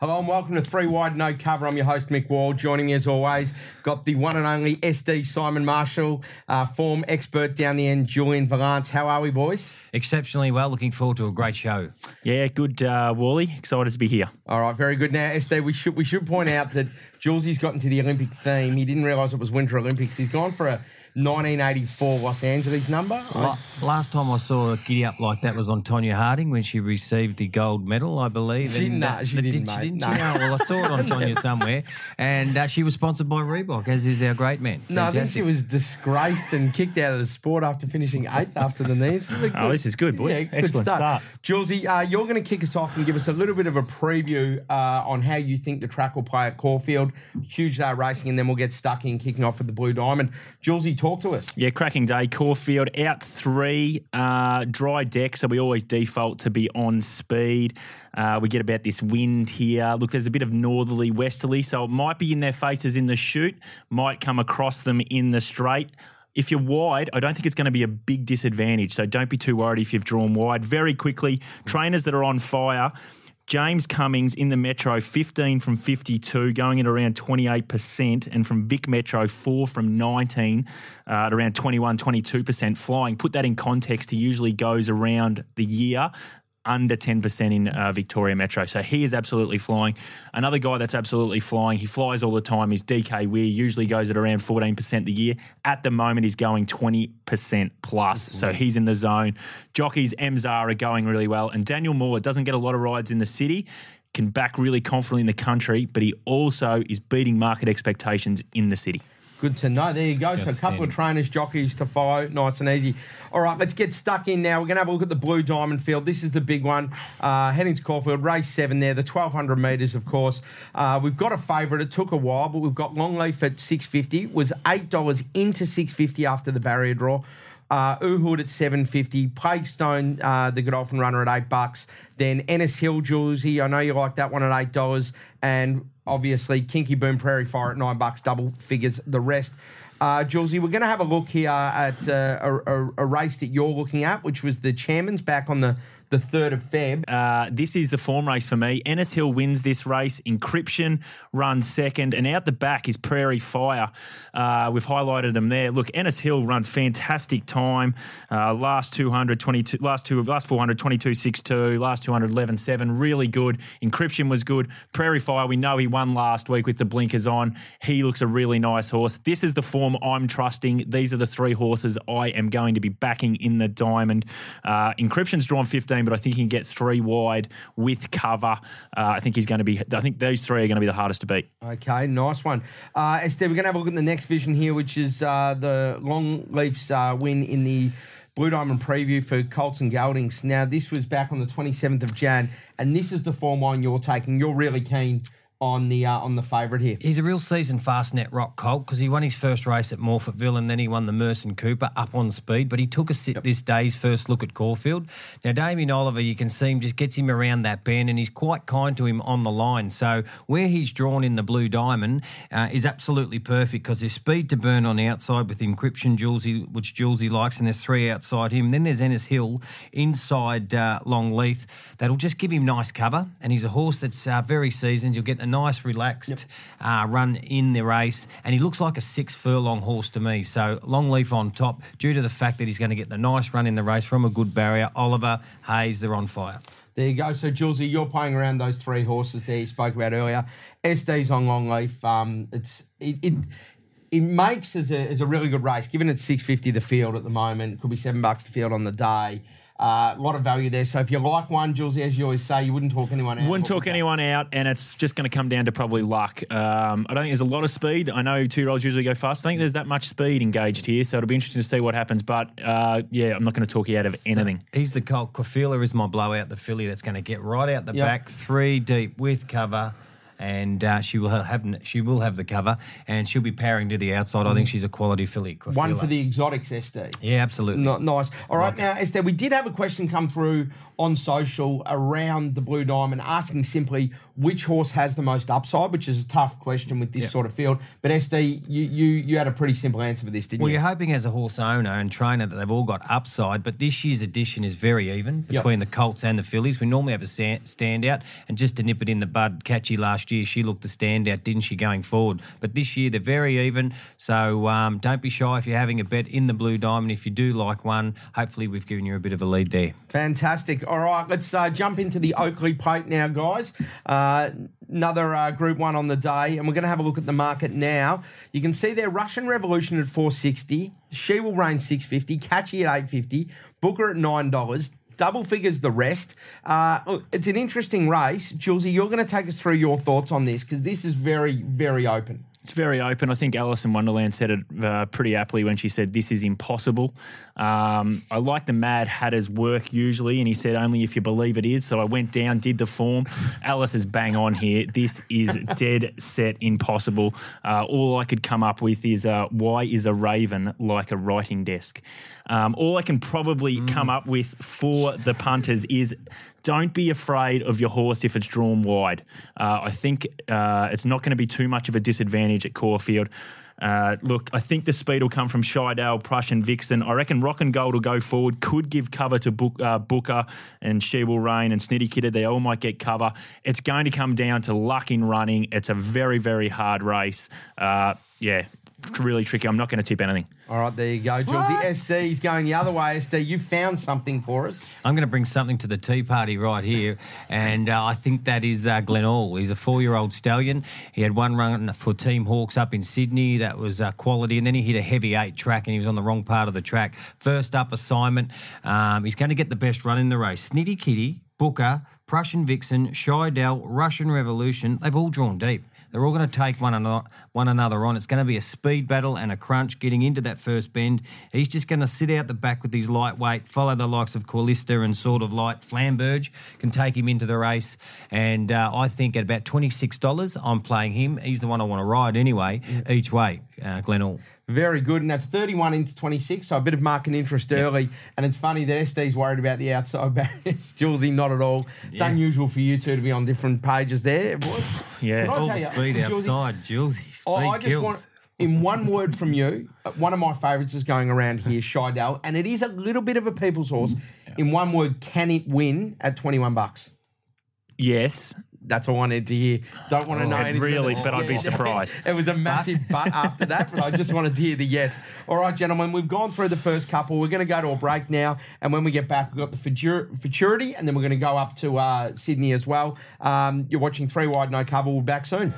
Hello and welcome to Three Wide No Cover. I'm your host, Mick Wall. Joining me as always, got the one and only SD Simon Marshall, form expert down the end, Julian Valance. How are we, boys? Exceptionally well. Looking forward to a great show. Yeah, good, Wally. Excited to be here. All right, very good. Now, SD, we should point out that Julesie's got into the Olympic theme. He didn't realise it was Winter Olympics. He's gone for a 1984 Los Angeles number. Last time I saw a giddy up like that was on Tonya Harding when she received the gold medal, I believe. She didn't, mate. She didn't? No. Well, I saw it on Tonya somewhere. And she was sponsored by Reebok, as is our great man. No, I think she was disgraced and kicked out of the sport after finishing 8th after the knees. This is good, boys. Yeah, excellent start. Julesy, you're going to kick us off and give us a little bit of a preview on how you think the track will play at Caulfield. Huge day racing, and then we'll get stuck in kicking off with the Blue Diamond. Julesy, talk to us. Yeah, cracking day. Caulfield out 3, dry deck, so we always default to be on speed. We get about this wind here. Look, there's a bit of northerly, westerly, so it might be in their faces in the chute, might come across them in the straight. If you're wide, I don't think it's going to be a big disadvantage, so don't be too worried if you've drawn wide. Very quickly, trainers that are on fire. James Cummings in the Metro, 15 from 52, going at around 28%, and from Vic Metro, 4 from 19, at around 21, 22% flying. Put that in context, he usually goes around the year under 10% in Victoria Metro. So he is absolutely flying. Another guy that's absolutely flying, he flies all the time, is DK Weir, usually goes at around 14% the year. At the moment, he's going 20% plus. So he's in the zone. Jockeys, Emzar are going really well. And Daniel Moore doesn't get a lot of rides in the city, can back really confidently in the country, but he also is beating market expectations in the city. Good to know. There you go. So a couple of trainers, jockeys to follow. Nice and easy. All right, let's get stuck in now. We're going to have a look at the Blue Diamond Field. This is the big one. Heading to Caulfield, race 7 there, the 1,200 metres, of course. We've got a favourite. It took a while, but we've got Longleaf at $6.50. Was $8 into $6.50 after the barrier draw. Uhud at $7.50, Plaguestone, the Godolphin runner at $8. Then Ennis Hill, Julesy, I know you like that one at $8, and obviously Kinky Boom Prairie Fire at $9, double figures the rest. Julesy, we're going to have a look here at a race that you're looking at, which was the Chairman's back on the 3rd of Feb. This is the form race for me. Ennis Hill wins this race. Encryption runs second. And out the back is Prairie Fire. We've highlighted them there. Look, Ennis Hill runs fantastic time. Last 400, 22.62. Last 200, 11.7. Really good. Encryption was good. Prairie Fire, we know he won last week with the blinkers on. He looks a really nice horse. This is the form I'm trusting. These are the 3 horses I am going to be backing in the Diamond. Encryption's drawn 15, but I think he can get 3 wide with cover. I think these 3 are going to be the hardest to beat. Okay, nice one. Esther, we're going to have a look at the next vision here, which is the Longleaf's win in the Blue Diamond preview for Colts and Geldings. Now, this was back on the 27th of Jan, and this is the form line you're taking. You're really keen on the favourite here. He's a real seasoned Fastnet Rock colt because he won his first race at Morphettville and then he won the Merson Cooper up on speed, but he took a sit this day's first look at Caulfield. Now, Damien Oliver, you can see him, just gets him around that bend and he's quite kind to him on the line. So where he's drawn in the Blue Diamond is absolutely perfect because there's speed to burn on the outside with Encryption, Julesy, which Julesy likes, and there's 3 outside him. Then there's Ennis Hill inside Longleaf. That'll just give him nice cover, and he's a horse that's very seasoned. You'll get a nice, relaxed run in the race, and he looks like a 6-furlong horse to me. So Longleaf on top, due to the fact that he's going to get a nice run in the race from a good barrier. Oliver, Hayes, they're on fire. There you go. So, Julesy, you're playing around those 3 horses there you spoke about earlier. SD's on Longleaf. It makes as a really good race, given it's $6.50 the field at the moment. Could be $7 the field on the day. A lot of value there. So if you like one, Julesy, as you always say, you wouldn't talk anyone out. Wouldn't talk anyone out, and it's just going to come down to probably luck. I don't think there's a lot of speed. I know 2-year-olds usually go fast. I think there's that much speed engaged here, so it'll be interesting to see what happens. But, I'm not going to talk you out of anything. He's the colt. Quafila is my blowout, the filly that's going to get right out the back, 3 deep with cover. and she will have the cover, and she'll be powering to the outside. I think she's a quality filly. One for the exotics, SD. Yeah, absolutely. Nice. All right, now, Esther, we did have a question come through on social around the Blue Diamond asking simply which horse has the most upside, which is a tough question with this sort of field. But SD, you had a pretty simple answer for this, didn't you? Well, you're hoping as a horse owner and trainer that they've all got upside, but this year's edition is very even between the Colts and the fillies. We normally have a standout, and just to nip it in the bud, Catchy last year, she looked the standout, didn't she, going forward? But this year they're very even, so don't be shy if you're having a bet in the Blue Diamond. If you do like one, hopefully we've given you a bit of a lead there. Fantastic. All right, let's jump into the Oakley Plate now, guys. Another Group 1 on the day, and we're going to have a look at the market now. You can see there Russian Revolution at $4.60, She Will Reign $6.50, Catchy at $8.50, Booker at $9, double figures the rest. It's an interesting race. Julesy, you're going to take us through your thoughts on this because this is very, very open. It's very open. I think Alice in Wonderland said it pretty aptly when she said, this is impossible. I like the Mad Hatter's work usually, and he said, only if you believe it is. So I went down, did the form. Alice is bang on here. This is dead set impossible. All I could come up with is, why is a raven like a writing desk? All I can probably come up with for the punters is don't be afraid of your horse if it's drawn wide. I think it's not going to be too much of a disadvantage at Caulfield. Look, I think the speed will come from Scheidel, Prussian Vixen. I reckon Rock and Gold will go forward, could give cover to Booker and She Will Reign and Snitty Kidder. They all might get cover. It's going to come down to luck in running. It's a very, very hard race. Really tricky. I'm not going to tip anything. All right, there you go, Georgie. SD's going the other way. SD, you found something for us. I'm going to bring something to the tea party right here, and I think that is Glen All. He's a 4-year-old stallion. He had one run for Team Hawks up in Sydney. That was quality, and then he hit a heavy 8 track, and he was on the wrong part of the track. First up assignment. He's going to get the best run in the race. Snitty Kitty, Booker, Prussian Vixen, Scheidel, Russian Revolution, they've all drawn deep. They're all going to take one another on. It's going to be a speed battle and a crunch getting into that first bend. He's just going to sit out the back with his lightweight, follow the likes of Corlista and Sort of Light. Flamberge can take him into the race. And I think at about $26, I'm playing him. He's the one I want to ride anyway, each way, Glen All. Very good, and that's 31 into 26, so a bit of market interest early. And it's funny that SD's worried about the outside barriers. Julesy, not at all. It's unusual for you two to be on different pages there. Yeah, all the speed outside, Julesy. I just want, in one word from you, one of my favourites is going around here, Scheidel, and it is a little bit of a people's horse. In one word, can it win at $21? Yes. That's all I need to hear. Don't want to know anything. Really, but I'd be surprised. It was a massive but after that, but I just wanted to hear the yes. All right, gentlemen, we've gone through the first couple. We're going to go to a break now, and when we get back, we've got the Futurity, and then we're going to go up to Sydney as well. You're watching 3 Wide No Cover. We'll be back soon.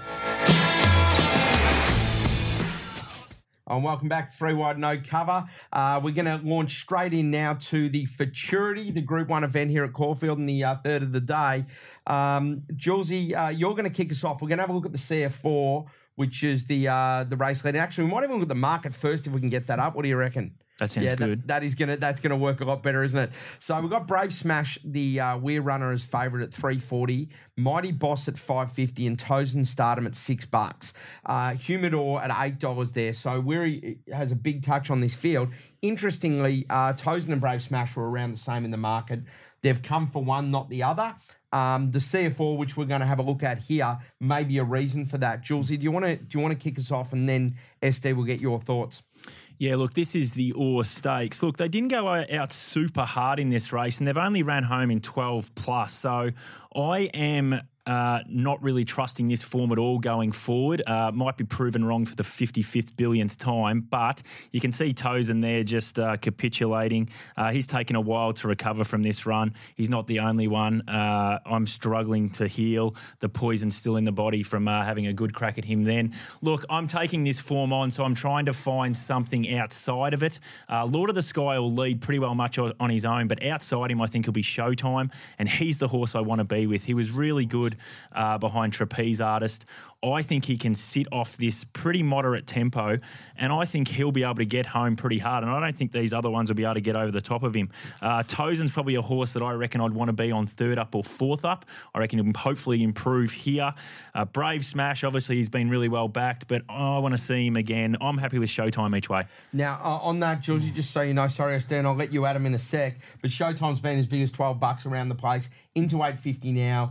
And welcome back to 3 Wide No Cover. We're going to launch straight in now to the Futurity, the Group 1 event here at Caulfield in the third of the day. Julesy, you're going to kick us off. We're going to have a look at the CF4, which is the race lead. Actually, we might even look at the market first if we can get that up. What do you reckon? That sounds good. That's gonna work a lot better, isn't it? So we've got Brave Smash, the Weir Runner, as favourite at $3.40, Mighty Boss at $5.50, and Tozen Stardom at $6. Humidor at $8 there. So Weary has a big touch on this field. Interestingly, Tozen and Brave Smash were around the same in the market. They've come for one, not the other. The CF4, which we're going to have a look at here, may be a reason for that. Julesy, do you want to kick us off, and then SD will get your thoughts? Yeah, look, this is the Orr Stakes. Look, they didn't go out super hard in this race, and they've only ran home in 12 plus. So I am not really trusting this form at all going forward. Might be proven wrong for the 55th billionth time, but you can see Tozen there just capitulating. He's taken a while to recover from this run. He's not the only one. I'm struggling to heal. The poison's still in the body from having a good crack at him then. Look, I'm taking this form on, so I'm trying to find something outside of it. Lord of the Sky will lead pretty well much on his own, but outside him I think he'll be Showtime, and he's the horse I want to be with. He was really good behind Trapeze Artist. I think he can sit off this pretty moderate tempo, and I think he'll be able to get home pretty hard, and I don't think these other ones will be able to get over the top of him. Tozen's probably a horse that I reckon I'd want to be on third up or fourth up. I reckon he'll hopefully improve here. Brave Smash, obviously he's been really well backed, but I want to see him again. I'm happy with Showtime each way. Now, on that, Georgie, just so you know, sorry, Stan, I'll let you at him in a sec, but Showtime's been as big as $12 around the place, into $8.50 now.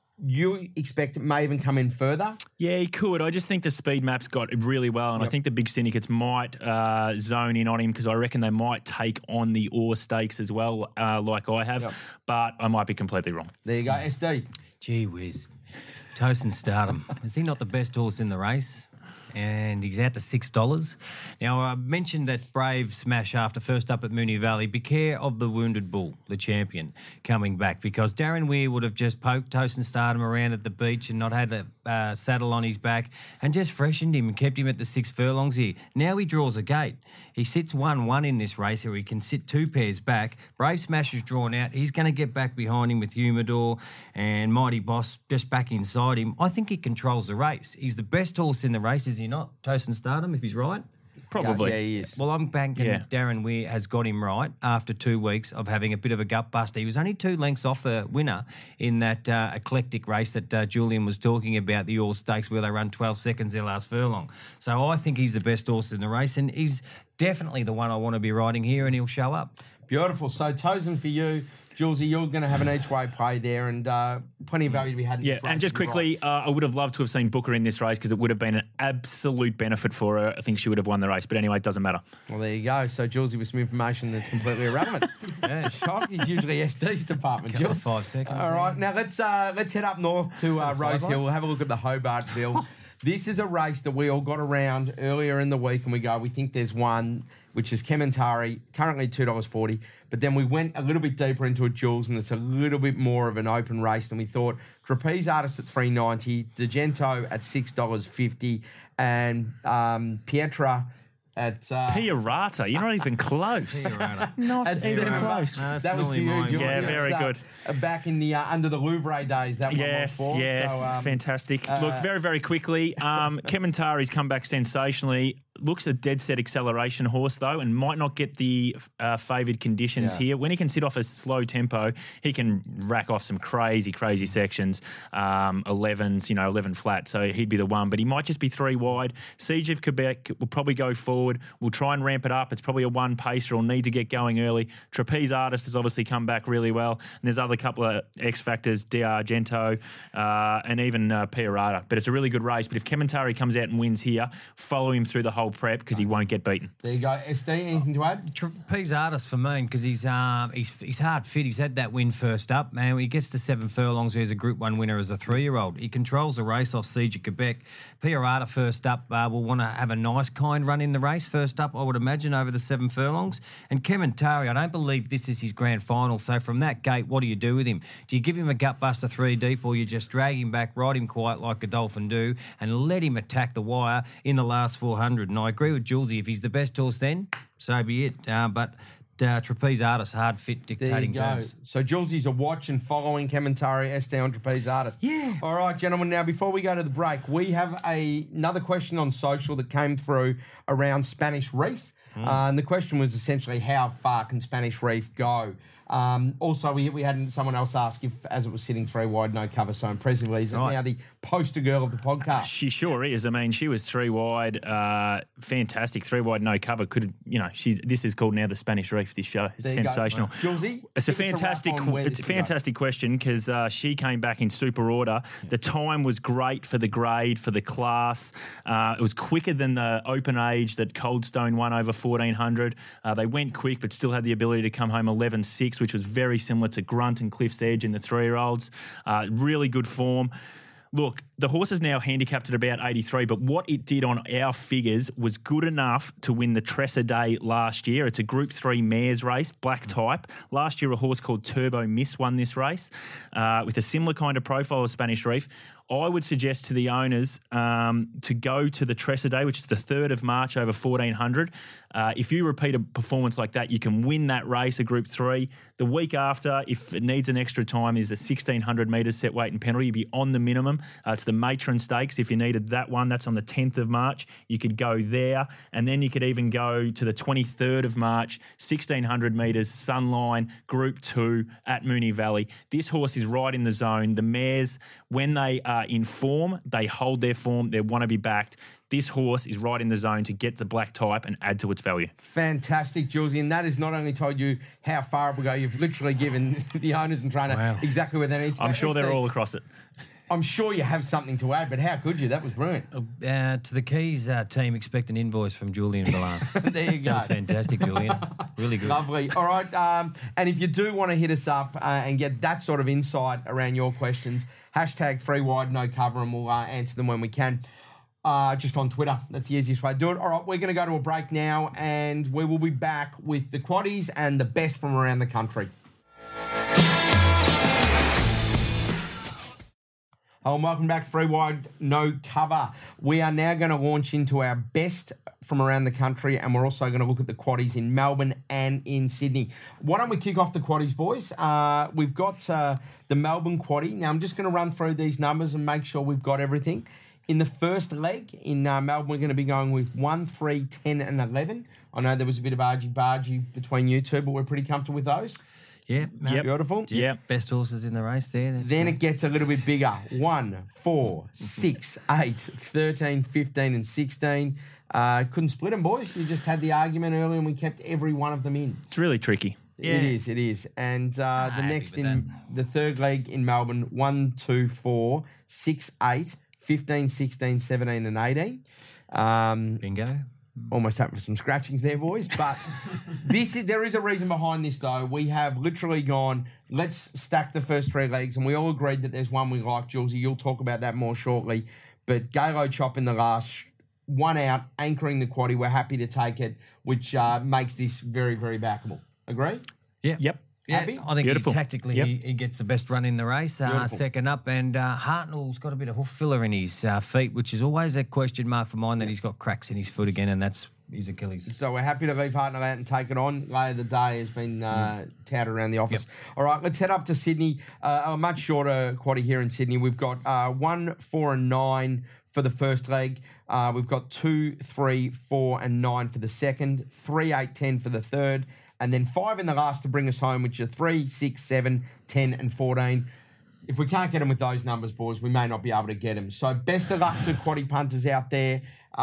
You expect it may even come in further? Yeah, he could. I just think the speed map's got it really well, and I think the big syndicates might zone in on him because I reckon they might take on the Orr Stakes as well, like I have, but I might be completely wrong. There you go, SD. Gee whiz. Tosin Stardom. Is he not the best horse in the race? And he's out to $6. Now, I mentioned that Brave Smash after first up at Moonee Valley. Be care of the Wounded Bull, the champion, coming back because Darren Weir would have just poked Tosin Stardom around at the beach and not had a saddle on his back and just freshened him and kept him at the 6 furlongs here. Now he draws a gate. He sits 1-1 in this race here. He can sit 2 pairs back. Brave Smash is drawn out. He's going to get back behind him with Humidor and Mighty Boss just back inside him. I think he controls the race. He's the best horse in the race, is he not? Tosin Stardom, if he's right? Probably. Yeah, he is. Well, I'm banking Darren Weir has got him right after 2 weeks of having a bit of a gut buster. He was only 2 lengths off the winner in that eclectic race that Julian was talking about, the All Stakes, where they run 12 seconds their last furlong. So I think he's the best horse in the race, and he's definitely the one I want to be riding here, and he'll show up. Beautiful. So Tosin for you. Julesy, you're going to have an each-way play there and plenty of value to be had in this race. And just quickly, I would have loved to have seen Booker in this race because it would have been an absolute benefit for her. I think she would have won the race. But anyway, it doesn't matter. Well, there you go. So Julesy with some information that's completely irrelevant. It's a shock. He's usually SD's department, Jules. 5 seconds. All right. Now, let's head up north to Rose Hill. We'll have a look at the Hobartville. This is a race that we all got around earlier in the week, and we think there's one, which is Kementari, currently $2.40. But then we went a little bit deeper into it, Jules, and it's a little bit more of an open race than we thought. Trapeze Artist at $3.90, Degento at $6.50, and Pietra at... Piarata, you're not even close. Not even close. That was for you, Jules. Yeah, very good. Back in the under the Louvre days, that one was for. Yes, so, fantastic. Look, very, very quickly, Kementari's come back sensationally. Looks a dead set acceleration horse, though, and might not get the favoured conditions here. When he can sit off a slow tempo, he can rack off some crazy, crazy sections, 11s, 11 flat, so he'd be the one. But he might just be 3 wide. Siege of Quebec will probably go forward. We'll try and ramp it up. It's probably a 1 pacer. He'll need to get going early. Trapeze Artist has obviously come back really well. And there's other couple of X factors, D'Argento, and even Piarata. But it's a really good race. But if Kementari comes out and wins here, follow him through the whole prep because he won't get beaten. There you go. SD, anything to add? Trapeze Artist for me because he's hard fit. He's had that win first up. Man, when he gets to 7 furlongs, he's a Group 1 winner as a 3-year-old. He controls the race off Siege of Quebec. Piarata first up will want to have a nice kind run in the race first up, I would imagine, over the 7 furlongs. And Kementari, I don't believe this is his grand final. So from that gate, what do you do with him? Do you give him a gutbuster 3 deep, or you just drag him back, ride him quiet like Godolphin do, and let him attack the wire in the last 400? And I agree with Julesy. If he's the best horse then, so be it. But Trapeze Artist, hard fit, dictating terms. So Julesy's a watch and following Kementari, SD on Trapeze Artist. Yeah. All right, gentlemen. Now, before we go to the break, we have another question on social that came through around Spanish Reef. And the question was essentially, how far can Spanish Reef go? Also, we had someone else ask if, as it was sitting 3 wide, no cover, so impressively, is now the poster girl of the podcast. She sure is. I mean, she was 3 wide, fantastic. 3 wide, no cover. This is called now the Spanish Reef. This show, it's sensational. Julesy, it's a fantastic question because she came back in super order. The time was great for the grade, for the class. It was quicker than the open age that Coldstone won over 1400. They went quick, but still had the ability to come home 11-6. Which was very similar to Grunt and Cliff's Edge in the 3-year-olds. Really good form. Look, the horse is now handicapped at about 83, but what it did on our figures was good enough to win the Tressa Day last year. It's a Group 3 mares race, black type. Last year, a horse called Turbo Miss won this race with a similar kind of profile as Spanish Reef. I would suggest to the owners to go to the Tressa Day, which is the 3rd of March over 1400. If you repeat a performance like that, you can win that race, a Group 3. The week after, if it needs an extra time, is a 1600 metres set weight and penalty. You'd be on the minimum. It's the Matron Stakes. If you needed that one, that's on the 10th of March. You could go there. And then you could even go to the 23rd of March, 1600 metres, Sunline, Group 2 at Moonee Valley. This horse is right in the zone. The mares, when they are in form, they hold their form. They want to be backed. This horse is right in the zone to get the black type and add to its value. Fantastic, Julesy. And that has not only told you how far it will go, you've literally given the owners and trainer exactly where they need to go. I'm sure they're all across it. I'm sure you have something to add, but how could you? That was brilliant. To the Keys team, expect an invoice from Julian Balance. There you go. That was fantastic, Julian. Really good. Lovely. All right. And if you do want to hit us up and get that sort of insight around your questions, hashtag 3Wide No Cover, and we'll answer them when we can. Just on Twitter. That's the easiest way to do it. All right, we're going to go to a break now, and we will be back with the quaddies and the best from around the country. Oh, and welcome back to 3Wide No Cover. We are now going to launch into our best from around the country, and we're also going to look at the quaddies in Melbourne and in Sydney. Why don't we kick off the quaddies, boys? We've got the Melbourne quaddie. Now, I'm just going to run through these numbers and make sure we've got everything. In the first leg in Melbourne, we're going to be going with 1, 3, 10 and 11. I know there was a bit of argy-bargy between you two, but we're pretty comfortable with those. Yeah. Beautiful. Yeah. Best horses in the race there. Then it gets a little bit bigger. 1, 4, 6, 8, 13, 15 and 16. Couldn't split them, boys. You just had the argument earlier and we kept every one of them in. It's really tricky. Yeah. It is. And the next in the third leg in Melbourne, 1, 2, 4, 6, 8, 15, 16, 17 and 18. Bingo. Almost hoping for some scratchings there, boys. But there is a reason behind this, though. We have literally gone, let's stack the first 3 legs, and we all agreed that there's one we like, Julesy. You'll talk about that more shortly. But Galo Chop in the last one out, anchoring the quaddie. We're happy to take it, which makes this very, very backable. Agree? Yeah. Yep. Yeah, Happy? I think Beautiful. Tactically he gets the best run in the race, second up. And Hartnell's got a bit of hoof filler in his feet, which is always a question mark for mine that he's got cracks in his foot again, and that's his Achilles. So we're happy to leave Hartnell out and take it on. Lay of the day has been touted around the office. Yep. All right, let's head up to Sydney. A much shorter quaddie here in Sydney. We've got 1, 4 and 9 for the first leg. We've got 2, 3, 4 and 9 for the second. 3, 8, 10 for the third. And then 5 in the last to bring us home, which are 3, 6, 7, 10 and 14. If we can't get them with those numbers, boys, we may not be able to get them. So best of luck to quaddie punters out there.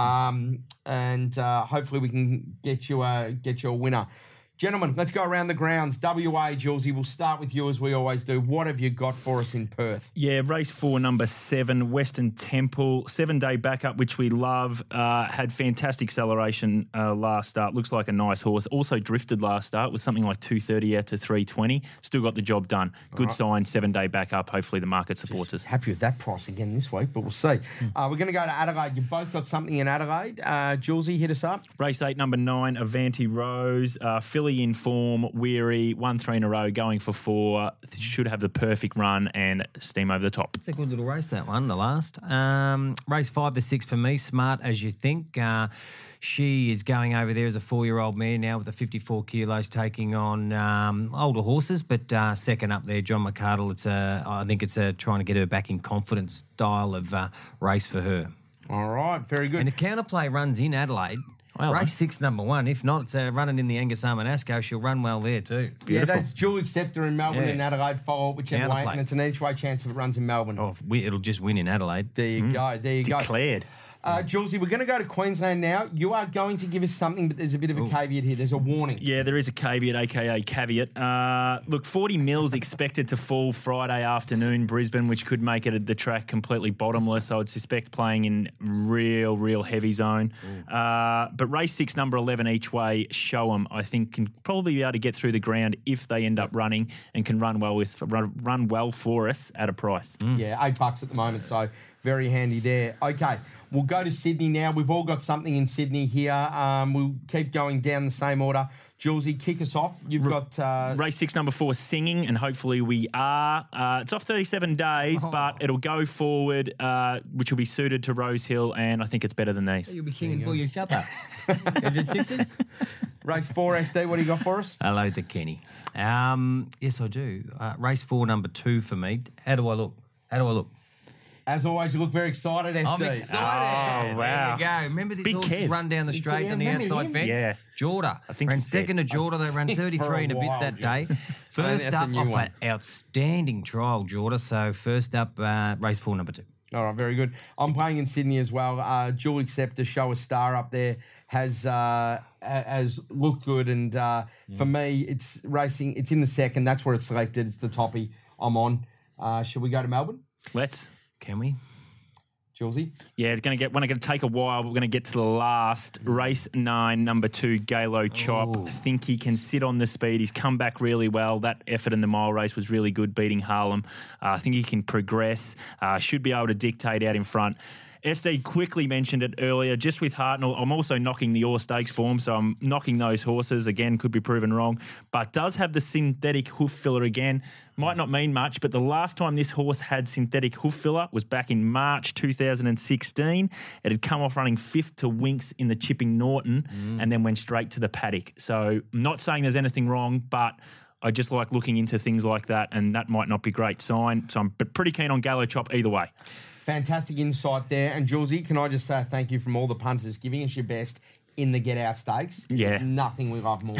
And hopefully we can get you a winner. Gentlemen, let's go around the grounds. WA, Julesy, we'll start with you as we always do. What have you got for us in Perth? Yeah, race 4, number 7, Western Temple. 7-day backup, which we love. Had fantastic acceleration last start. Looks like a nice horse. Also drifted last start with something like 230 out to 320. Still got the job done. Good sign, 7-day backup. Hopefully the market supports us. Happy with that price again this week, but we'll see. We're going to go to Adelaide. You've both got something in Adelaide. Julesy, hit us up. Race 8, number 9, Avanti Rose. Filly in form, weary, 1 3 in a row, going for 4. Should have the perfect run and steam over the top. It's a good little race, that one, the last. Race 5 to 6 for me, Smart As You Think. She is going over there as a 4-year-old mare now with the 54 kilos, taking on older horses, but second up there, John McArdle. I think it's trying to get her back in confidence style of race for her. All right, very good. And the counterplay runs in Adelaide. Well, race 6, number 1. If not, it's running in the Angus Armanasco. She'll run well there too. Beautiful. Yeah, that's Julie Scepter in Melbourne and Adelaide. Follow whichever way, and it's an each way chance if it runs in Melbourne. Oh, it'll just win in Adelaide. There you go. There you Declared. Julesy, we're going to go to Queensland now. You are going to give us something, but there's a bit of a caveat here. There's a warning. Yeah, there is a caveat, a.k.a. caveat. Look, 40 mils expected to fall Friday afternoon, Brisbane, which could make it the track completely bottomless. I would suspect playing in real heavy zone. But race 6, number 11 each way, Show 'em, I think can probably be able to get through the ground if they end up running and can run well for us at a price. Yeah, $8 at the moment, so very handy there. Okay, we'll go to Sydney now. We've all got something in Sydney here. We'll keep going down the same order. Julesy, kick us off. You've got... Race 6, number 4, Singing, and hopefully we are. It's off 37 days, but it'll go forward, which will be suited to Rosehill, and I think it's better than these. You'll be singing for your supper. Race 4, SD, what do you got for us? Hello to Kenny. Yes, I do. Race 4, number 2 for me. How do I look? As always, you look very excited, SD. I'm excited. Oh, wow. There you go. Remember this Big horse Kev. run down the straight on the outside fence? Yeah. Jorda. I think ran he's second to Jorda. They ran 33 and a bit while, that day. Jules. First That's a up, new off one. an outstanding trial, Jorda. So first up, race 4, number 2. All right, very good. I'm playing in Sydney as well. Jewel Acceptor, Show a Star up there, has looked good. And for me, it's racing. It's in the second. That's where it's selected. It's the toppy I'm on. Should we go to Melbourne? Let's. Can we? Julesy? Yeah, it's going to take a while. We're going to get to the last. Race 9, number 2, Galo Chop. I think he can sit on the speed. He's come back really well. That effort in the mile race was really good, beating Harlem. I think he can progress. Should be able to dictate out in front. SD quickly mentioned it earlier, just with Hartnell. I'm also knocking the Orr Stakes form, so I'm knocking those horses. Again, could be proven wrong, but does have the synthetic hoof filler again. Might not mean much, but the last time this horse had synthetic hoof filler was back in March 2016. It had come off running 5th to Winks in the Chipping Norton and then went straight to the paddock. So I'm not saying there's anything wrong, but I just like looking into things like that, and that might not be a great sign. So I'm pretty keen on Galo Chop either way. Fantastic insight there. And Julesy, can I just say thank you from all the punters giving us your best in the Get Out Stakes. Yeah. There's nothing we love more.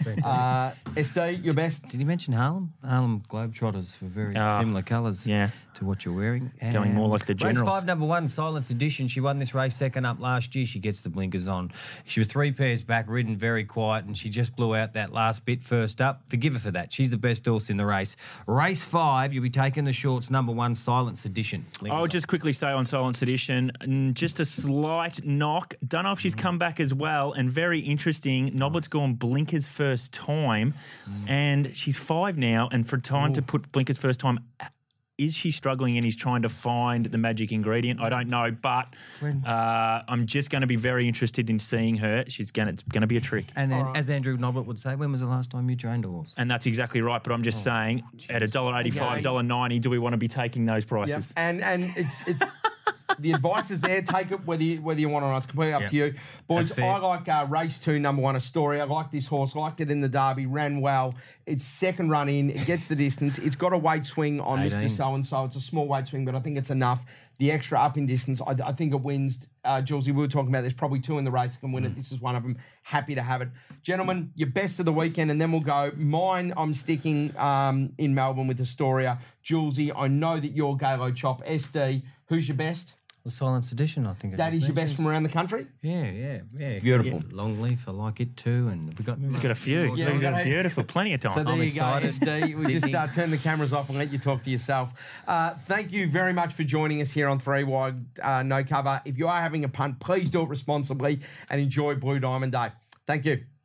SD, your best? Did you mention Harlem? Harlem Globetrotters for very similar colours yeah. to what you're wearing. Going more like the Generals. Race 5, number 1, Silence Edition. She won this race second up last year. She gets the blinkers on. She was 3 pairs back, ridden very quiet, and she just blew out that last bit first up. Forgive her for that. She's the best horse in the race. Race 5, you'll be taking the shorts, number 1, Silence Edition. I'll just quickly say on Silence Edition, just a slight knock. Don't know if she's come back as well, and very interesting. Noblet's gone blinkers first time, and she's 5 now, and for time to put blinkers first time, is she struggling and he's trying to find the magic ingredient? I don't know, but I'm just going to be very interested in seeing her. It's going to be a trick. And then, as Andrew Noblet would say, when was the last time you trained a horse? And that's exactly right, but I'm just saying, at $1.85, $1.90, do we want to be taking those prices? Yep. And it's the advice is there. Take it whether you want or not. It's completely up to you. Boys, I like race 2, number 1, Astoria. I like this horse. I liked it in the Derby. Ran well. It's second run in. It gets the distance. It's got a weight swing on 18. Mr. So-and-so. It's a small weight swing, but I think it's enough. The extra up in distance, I think it wins. Julesy, we were talking about there's probably 2 in the race that can win it. This is one of them. Happy to have it. Gentlemen, your best of the weekend, and then we'll go. Mine, I'm sticking in Melbourne with Astoria. Julesy, I know that you're Galo Chop. SD, who's your best? The Silence Edition, I think. That is your best from around the country? Yeah. Beautiful. Yeah, Longleaf, I like it too. And He's got a few. Yeah, He's got beautiful. Plenty of time. So there I'm you excited. go, SD. We just turn the cameras off and let you talk to yourself. Thank you very much for joining us here on 3 Wide No Cover. If you are having a punt, please do it responsibly and enjoy Blue Diamond Day. Thank you.